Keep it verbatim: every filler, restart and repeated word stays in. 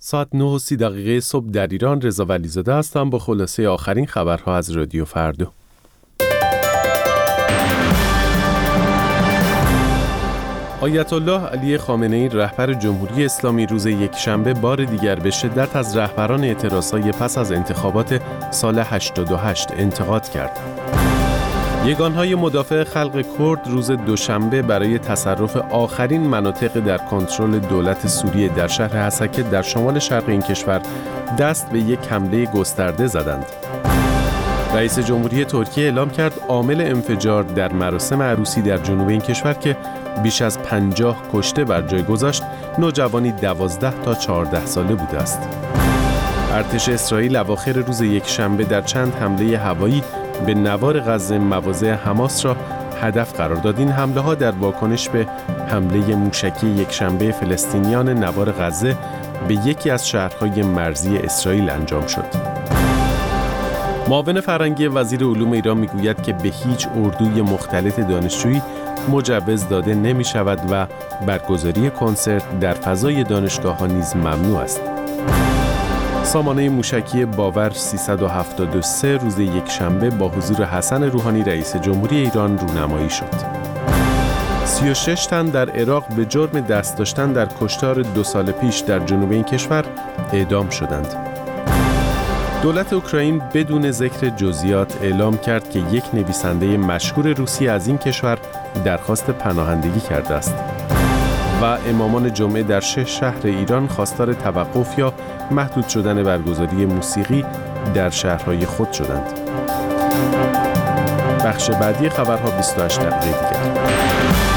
ساعت نه و سی دقیقه صبح در ایران. رضا ولیزاده هستم با خلاصه آخرین خبرها از رادیو فردا. آیت الله علی خامنه‌ای رهبر جمهوری اسلامی روز یکشنبه بار دیگر به شدت از رهبران اعتراضهای پس از انتخابات سال هشتاد و هشت انتقاد کرد. یگانهای مدافع خلق کرد روز دوشنبه برای تصرف آخرین مناطق در کنترل دولت سوریه در شهر حسکه در شمال شرق این کشور دست به یک حمله گسترده زدند. رئیس جمهوری ترکیه اعلام کرد عامل انفجار در مراسم عروسی در جنوب این کشور که بیش از پنجاه کشته بر جای گذاشت، نوجوانی دوازده تا چهارده ساله بوده است. ارتش اسرائیل اواخر روز یکشنبه در چند حمله هوایی به نوار غزه مواضع حماس را هدف قرار داد. این حمله ها در واکنش به حمله موشکی یکشنبه فلسطینیان نوار غزه به یکی از شهرهای مرزی اسرائیل انجام شد. معاون فرهنگی وزیر علوم ایران میگوید که به هیچ اردوی مختلط دانشجویی مجوز داده نمی شود و برگزاری کنسرت در فضای دانشگاه‌ها نیز ممنوع است. سامانه موشکی باور سیصد و هفتاد و سه روز یکشنبه با حضور حسن روحانی رئیس جمهوری ایران رونمایی شد. سی و شش تن در عراق به جرم دست داشتن در کشتار دو سال پیش در جنوب این کشور اعدام شدند. دولت اوکراین بدون ذکر جزئیات اعلام کرد که یک نویسنده مشهور روسی از این کشور درخواست پناهندگی کرده است و امامان جمعه در شش شهر ایران خواستار توقف یا محدود شدن برگزاری موسیقی در شهرهای خود شدند. بخش بعدی خبرها بیست و هشت دقیقه دیگر.